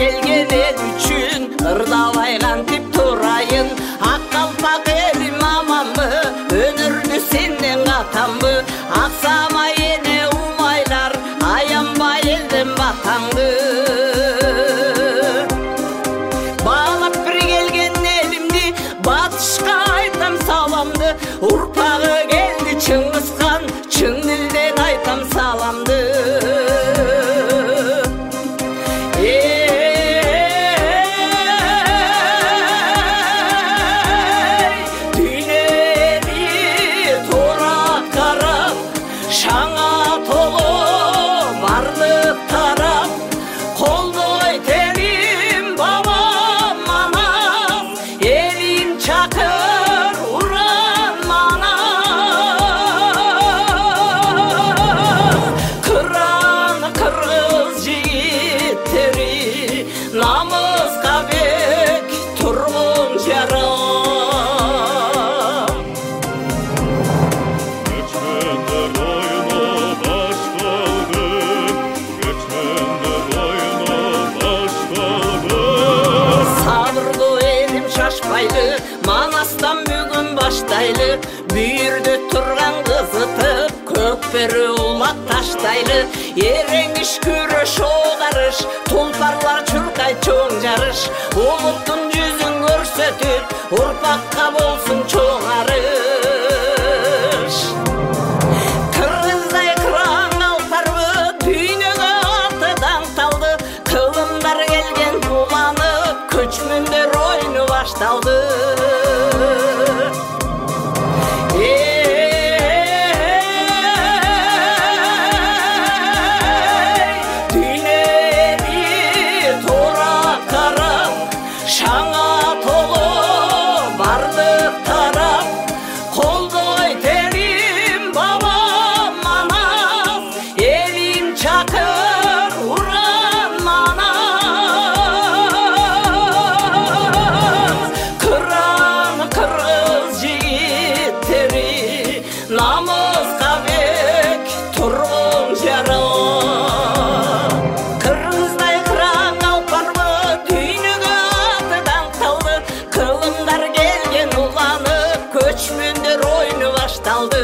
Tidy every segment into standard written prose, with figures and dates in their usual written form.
келген ел үчүн ырдабай кантип турайын ак калпак элим аманбы өнөрдү сенден катамбы аксамай эне умайлар аянбай элден батаңды баалап бир келген элимди батышка айтам саламды урпагы келди Чыңгызхан чын дилден айтам саламды намыска бек тургун жарам Göçmenler oyuna başladı Göçmenler oyuna başladı Sabırlı elim şaşpaylı Manastan bugün baştaylı Büyürdü turgan kızıtıp Kökberi ulak taştaylı Erengiş күрөш огарыш Tulparlar çurkay çoğun jarış Umuttun yüzün көрсөтүп Urpakka bolsun çoğun arış Kırgızday kıran alparбы Düýnöge atıdan taldı Kılımdar gelgen ulanıp Köçmünдөр oyunu baştaldı намыска бек тургун жарам Кыргыздай кыран алпарбы дүйнөгө атыдан калды Кылымдар келген уланып көчмөндөр ойну башталды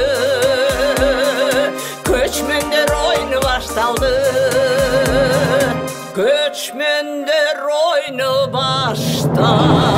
Көчмөндөр ойну башталды Көчмөндөр ойну башталды